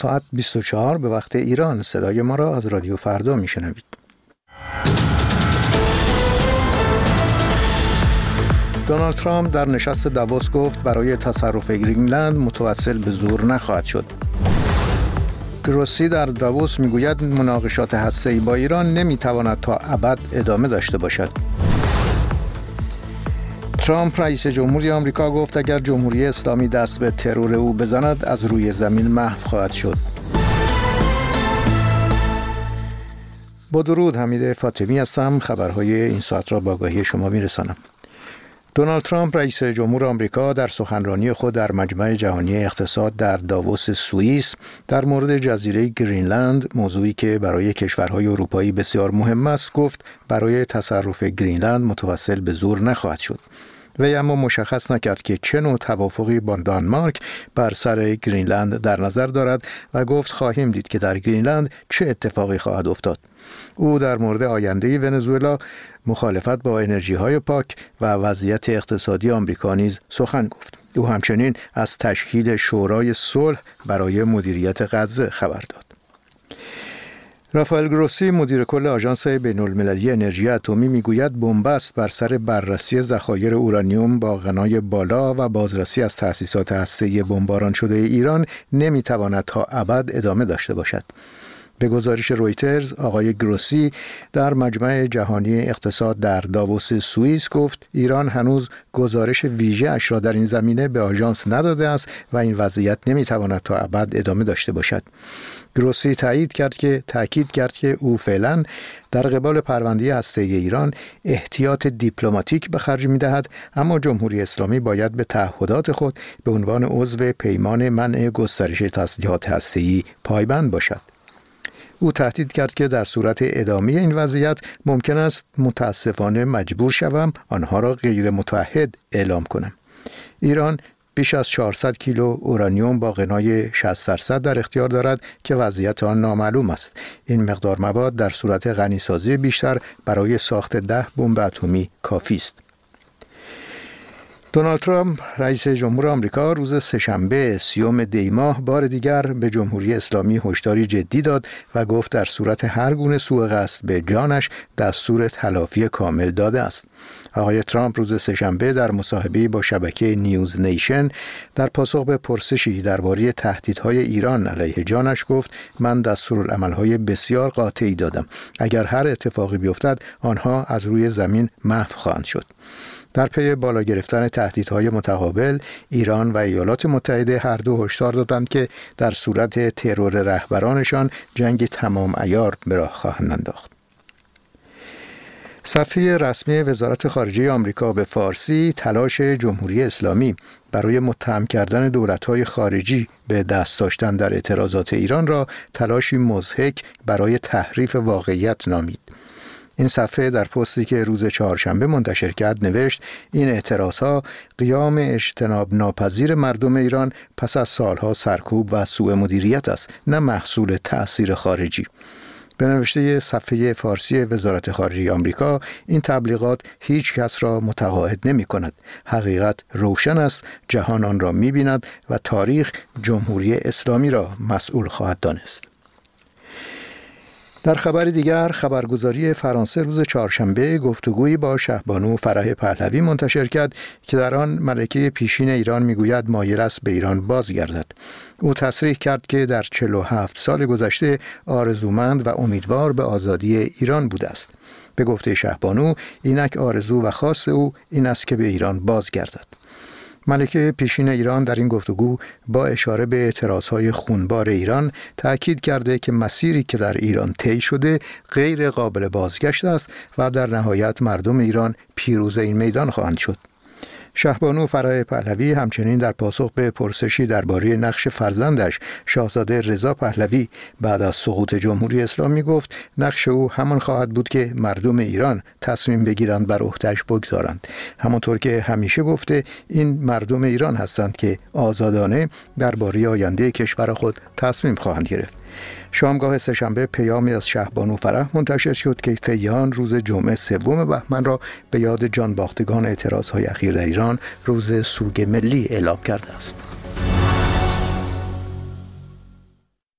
ساعت 24 به وقت ایران. صدای ما را از رادیو فردا میشنوید. دونالد ترامپ در نشست داووس گفت برای تصرف گرینلند متوسل به زور نخواهد شد. گروسی در داووس میگوید مناقشات هسته‌ای با ایران نمیتواند تا ابد ادامه داشته باشد. ترامپ رئیس جمهوری آمریکا گفت اگر جمهوری اسلامی دست به ترور او بزند از روی زمین محو خواهد شد. با درود، حمید فاطمی هستم. خبرهای این ساعت را با آگاهی شما میرسانم. دونالد ترامپ رئیس جمهور آمریکا در سخنرانی خود در مجمع جهانی اقتصاد در داووس سوئیس در مورد جزیره گرینلند، موضوعی که برای کشورهای اروپایی بسیار مهم است، گفت برای تصرف گرینلند متوسل به زور نخواهد شد. وی اما مشخص نکرد که چه نوع توافقی با دانمارک بر سر گرینلند در نظر دارد و گفت خواهیم دید که در گرینلند چه اتفاقی خواهد افتاد. او در مورد آینده ونزوئلا، مخالفت با انرژی‌های پاک و وضعیت اقتصادی آمریکا نیز سخن گفت. او همچنین از تشکیل شورای صلح برای مدیریت غزه خبر داد. رافائل گروسی، مدیر کل آژانس بین‌المللی انرژی اتمی، میگوید بنبست بر سر بررسی ذخایر اورانیوم با غنای بالا و بازرسی از تأسیسات هسته‌ای بمباران شده ایران نمیتواند تا ابد ادامه داشته باشد. به گزارش رویترز، آقای گروسی در مجمع جهانی اقتصاد در داووس سوئیس گفت ایران هنوز گزارش ویژه اش را در این زمینه به آژانس نداده است و این وضعیت نمیتواند تا ابد ادامه داشته باشد. گروسی تأکید کرد که او فعلا در قبال پرونده هسته‌ای ایران احتیاط دیپلماتیک به خرج می‌دهد، اما جمهوری اسلامی باید به تعهدات خود به عنوان عضو پیمان منع گسترش تسلیحات هسته‌ای پایبند باشد. او تهدید کرد که در صورت ادامه این وضعیت ممکن است متاسفانه مجبور شوم آنها را غیر متعهد اعلام کنم. ایران بیش از 400 کیلو اورانیوم با غنای 60% در اختیار دارد که وضعیت آن نامعلوم است. این مقدار مواد در صورت غنیسازی بیشتر برای ساخت 10 بمب اتمی کافی است. دونالد ترامپ رئیس جمهور آمریکا روز سه‌شنبه 30 دی ماه بار دیگر به جمهوری اسلامی هشداری جدی داد و گفت در صورت هر گونه سوء قصد به جانش دستور تلافی کامل داده است. آقای ترامپ روز سه‌شنبه در مصاحبه‌ای با شبکه نیوز نیشن در پاسخ به پرسشی درباره تهدیدهای ایران علیه جانش گفت من دستورالعمل‌های بسیار قاطعی دادم. اگر هر اتفاقی بیفتد آنها از روی زمین محو خواهند شد. در پی بالا گرفتن تهدیدهای متقابل، ایران و ایالات متحده هر دو هشدار دادند که در صورت ترور رهبرانشان جنگ تمام عیار به راه خواهند انداخت. صفحه رسمی وزارت خارجه آمریکا به فارسی تلاش جمهوری اسلامی برای متهم کردن دولت‌های خارجی به دست داشتن در اعتراضات ایران را تلاشی مضحک برای تحریف واقعیت نامید. این صفحه در پستی که روز چهارشنبه منتشر کرد نوشت این اعتراضها قیام اجتناب ناپذیر مردم ایران پس از سالها سرکوب و سوء مدیریت است، نه محصول تأثیر خارجی. به نوشته صفحه فارسی وزارت خارجه آمریکا، این تبلیغات هیچ کس را متقاعد نمی کند. حقیقت روشن است، جهان آن را می بیند و تاریخ جمهوری اسلامی را مسئول خواهد دانست. در خبر دیگر، خبرگزاری فرانسه روز چهارشنبه گفتگویی با شهبانو فرح پهلوی منتشر کرد که در آن ملکه پیشین ایران میگوید مایل است به ایران بازگردد. او تصریح کرد که در 47 سال گذشته آرزومند و امیدوار به آزادی ایران بوده است. به گفته شهبانو، اینک آرزو و خواست او این است که به ایران بازگردد. ملکه پیشین ایران در این گفتگو با اشاره به اعتراضهای خونبار ایران تأکید کرده که مسیری که در ایران طی شده غیر قابل بازگشت است و در نهایت مردم ایران پیروز این میدان خواهند شد. شهبانو فرح پهلوی همچنین در پاسخ به پرسشی درباره نقش فرزندش شاهزاده رضا پهلوی بعد از سقوط جمهوری اسلامی گفت نقش او همان خواهد بود که مردم ایران تصمیم بگیرند بر عهده‌اش بگذارند. همانطور که همیشه گفته این مردم ایران هستند که آزادانه درباره آینده کشور خود تصمیم خواهند گرفت. شامگاه سه‌شنبه پیامی از شهبانو فرح منتشر شد که کیهان روز جمعه 3 بهمن را به یاد جانباختگان اعتراضهای اخیر در ایران روز سوگ ملی اعلام کرده است.